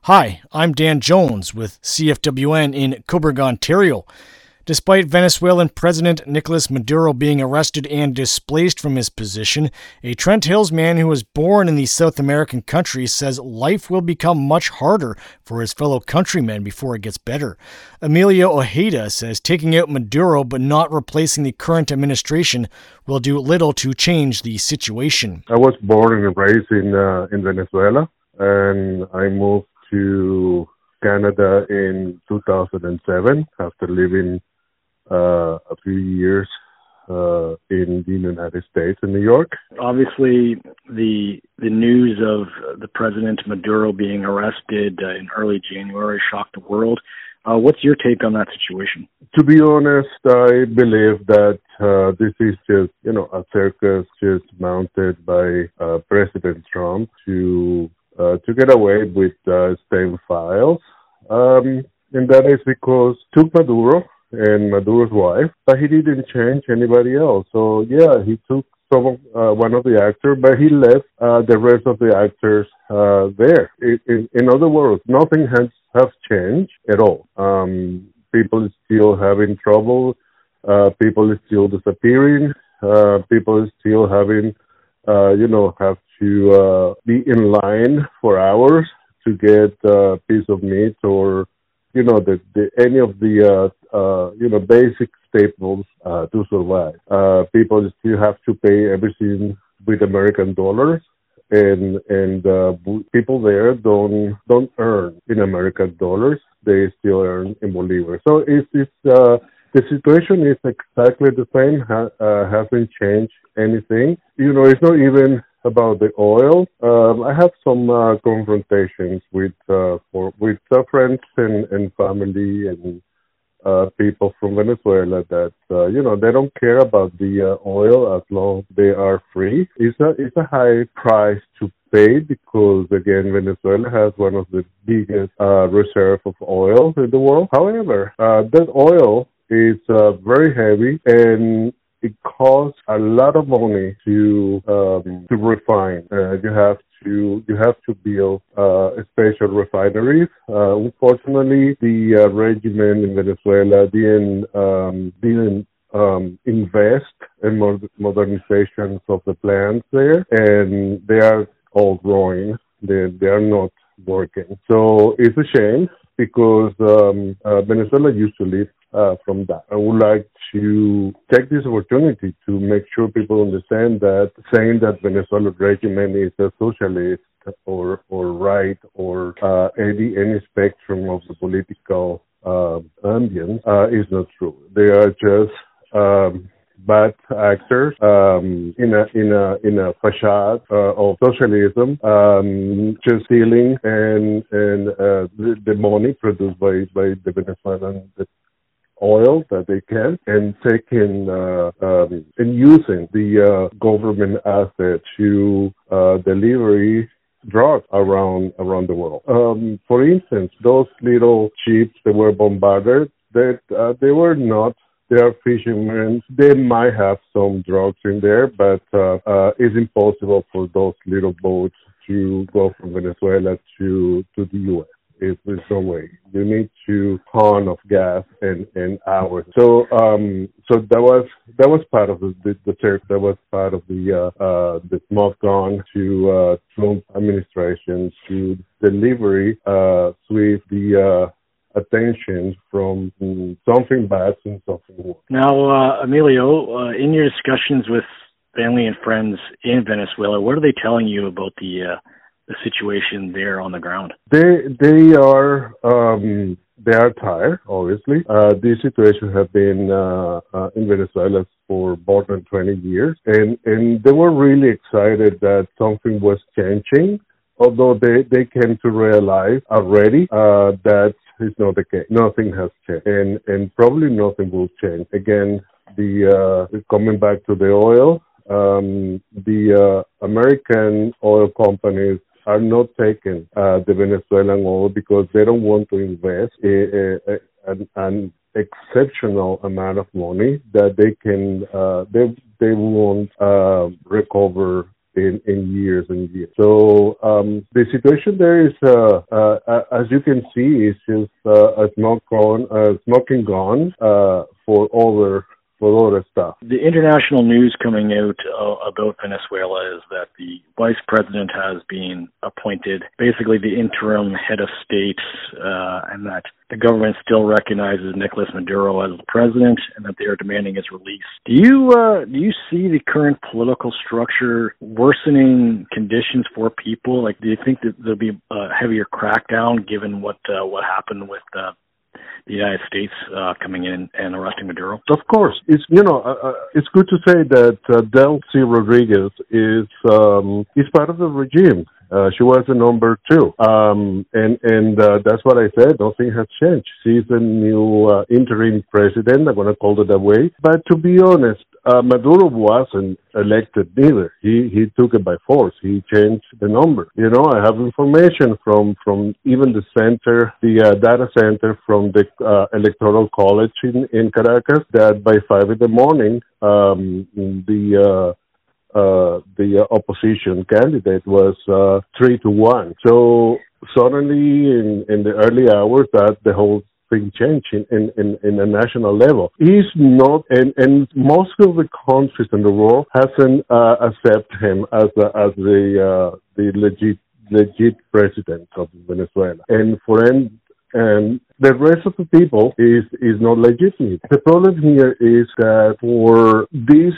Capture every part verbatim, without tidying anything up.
Hi, I'm Dan Jones with C F W N in Cobourg, Ontario. Despite Venezuelan President Nicolas Maduro being arrested and displaced from his position, a Trent Hills man who was born in the South American country says life will become much harder for his fellow countrymen before it gets better. Emilio Ojeda says taking out Maduro but not replacing the current administration will do little to change the situation. I was born and raised in uh, in Venezuela, and I moved to Canada in two thousand seven after living uh, a few years uh, in the United States in New York. Obviously, the the news of the President Maduro being arrested uh, in early January shocked the world. Uh, what's your take on that situation? To be honest, I believe that uh, this is just, you know, a circus just mounted by uh, President Trump to Uh, to get away with uh, state files. Um, and that is because took Maduro and Maduro's wife, but he didn't change anybody else. So, yeah, he took some of, uh, one of the actors, but he left uh, the rest of the actors uh, there. In, in, in other words, nothing has, has changed at all. Um, people are still having trouble. Uh, people are still disappearing. Uh, people are still having, uh, you know, have to uh, be in line for hours to get a piece of meat or, you know, the, the any of the, uh, uh, you know, basic staples uh, to survive. Uh, people still have to pay everything with American dollars, and and uh, people there don't don't earn in American dollars. They still earn in Bolivar. So it's, it's uh, the situation is exactly the same. Ha- uh, hasn't changed anything. You know, it's not even about the oil. Um, I have some uh, confrontations with uh, for, with uh, friends and, and family and uh, people from Venezuela that uh, you know, they don't care about the uh, oil as long as they are free. It's a it's a high price to pay because again, Venezuela has one of the biggest uh, reserve of oil in the world. However, uh, that oil is uh, very heavy and it costs a lot of money to um, to refine. Uh, you have to you have to build uh, special refineries. Uh, unfortunately, the uh, regime in Venezuela didn't um, didn't um, invest in mod- modernizations of the plants there, and they are all growing. They they are not working. So it's a shame because um, uh, Venezuela used to live Uh, from that. I would like to take this opportunity to make sure people understand that saying that Venezuela regime is a socialist or or right or uh, any any spectrum of the political uh, ambience uh, is not true. They are just um, bad actors um, in a in a in a facade uh, of socialism, um, just stealing and and uh, the, the money produced by by the Venezuelan oil that they can and taking uh, um, and using the uh, government asset to uh, deliver drugs around around the world. Um, for instance, those little ships that were bombarded, that uh, they were not. They are fishermen. They might have some drugs in there, but uh, uh, it's impossible for those little boats to go from Venezuela to to the U S It, there's no way. You need to ton of gas and, and hours. So um so that was that was part of the the, the church. That was part of the uh, uh the smoke gun to uh, Trump administration to delivery uh with the uh, attention from something bad to something worse. Now, uh, Emilio, uh, in your discussions with family and friends in Venezuela, what are they telling you about the uh, the situation there on the ground? They they are um, they are tired. Obviously, uh, this situation has been uh, uh, in Venezuela for more than twenty years, and and they were really excited that something was changing. Although they they came to realize already uh, that is not the case. Nothing has changed, and and probably nothing will change. Again, the uh, coming back to the oil, um, the uh, American oil companies are not taking uh, the Venezuelan oil because they don't want to invest a, a, a, an, an exceptional amount of money that they can uh, they they won't uh, recover in, in years and years. So um, the situation there is, uh, uh, as you can see, is just uh, a smoke gun, uh, smoking gun uh, for other for other stuff. The international news coming out uh, about Venezuela is that the vice president has been appointed, basically the interim head of state, uh, and that the government still recognizes Nicolas Maduro as the president, and that they are demanding his release. Do you uh, do you see the current political structure worsening conditions for people? Like, do you think that there'll be a heavier crackdown given what uh, what happened with uh, the United States uh, coming in and arresting Maduro? Of course, it's you know uh, it's good to say that uh, Delcy Rodriguez is um, is part of the regime. Uh, she was the number two, um, and and uh, that's what I said. Nothing has changed. She's the new uh, interim president. I'm going to call it that way. But to be honest, uh, Maduro wasn't elected neither. He he took it by force. He changed the number. You know, I have information from from even the center, the uh, data center from the uh, Electoral College in, in Caracas, that by five in the morning, um, the uh, uh, the uh, opposition candidate was uh, three to one. So suddenly, in, in the early hours, that the whole thing changed in, in, in, in a national level. He's not, and, and most of the countries in the world hasn't uh, accepted him as the, as the uh, the legit legit president of Venezuela. And for him, and the rest of the people is is not legitimate. The problem here is that for this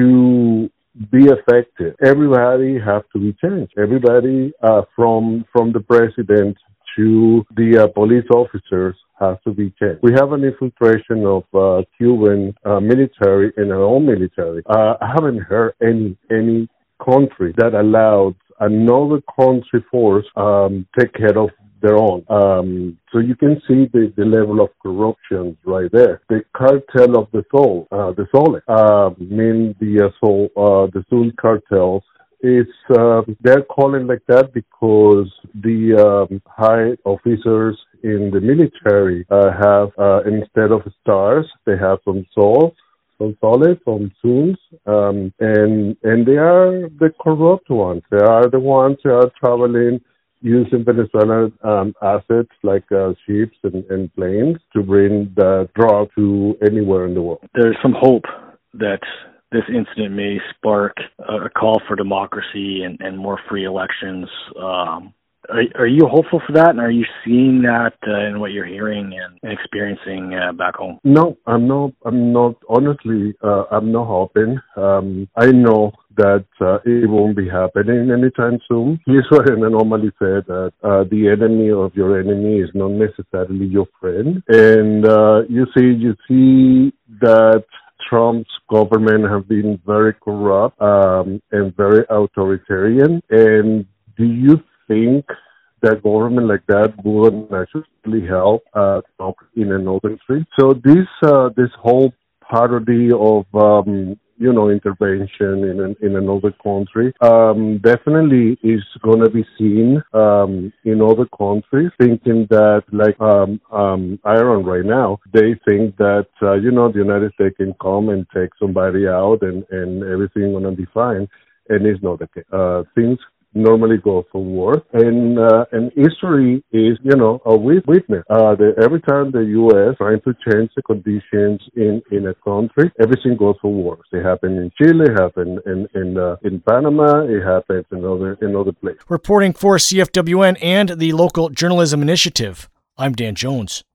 to be effective, everybody has to be changed. Everybody uh, from from the president to the uh, police officers has to be changed. We have an infiltration of uh, Cuban uh, military in our own military. Uh, I haven't heard any any country that allowed another country force um, take care of their own. Um, so you can see the, the level of corruption right there. The cartel of the soul, uh, the Sole, uh, mean the uh, soul, uh, the Soul cartels. It's uh, they're calling like that because the um, high officers in the military uh, have uh, instead of stars, they have some souls. Some solid, some Zuns, um, and and they are the corrupt ones. They are the ones that are traveling using Venezuelan um, assets like uh, ships and, and planes to bring the drug to anywhere in the world. There's some hope that this incident may spark a call for democracy and, and more free elections. Um, are, are you hopeful for that, and are you seeing that uh, in what you're hearing and, and experiencing uh, back home? No, I'm not. I'm not. Honestly, uh, I'm not hoping. Um, I know that uh, it won't be happening anytime soon. Here's what I normally say, that uh, the enemy of your enemy is not necessarily your friend. And uh, you see, you see that Trump's government have been very corrupt um, and very authoritarian. And do you think that government like that would actually help uh, in another country? So this uh, this whole parody of um, you know intervention in an, in another country um, definitely is going to be seen um, in other countries, thinking that like um, um, Iran right now, they think that uh, you know the United States can come and take somebody out and and everything going to be fine, and it's not the case. Uh, things normally go for war, and uh, and history is, you know, a witness. Uh, the, every time the U S trying to change the conditions in, in a country, everything goes for war. It happened in Chile, it happened in in, uh, in Panama, it happens in other in other places. Reporting for C F W N and the Local Journalism Initiative, I'm Dan Jones.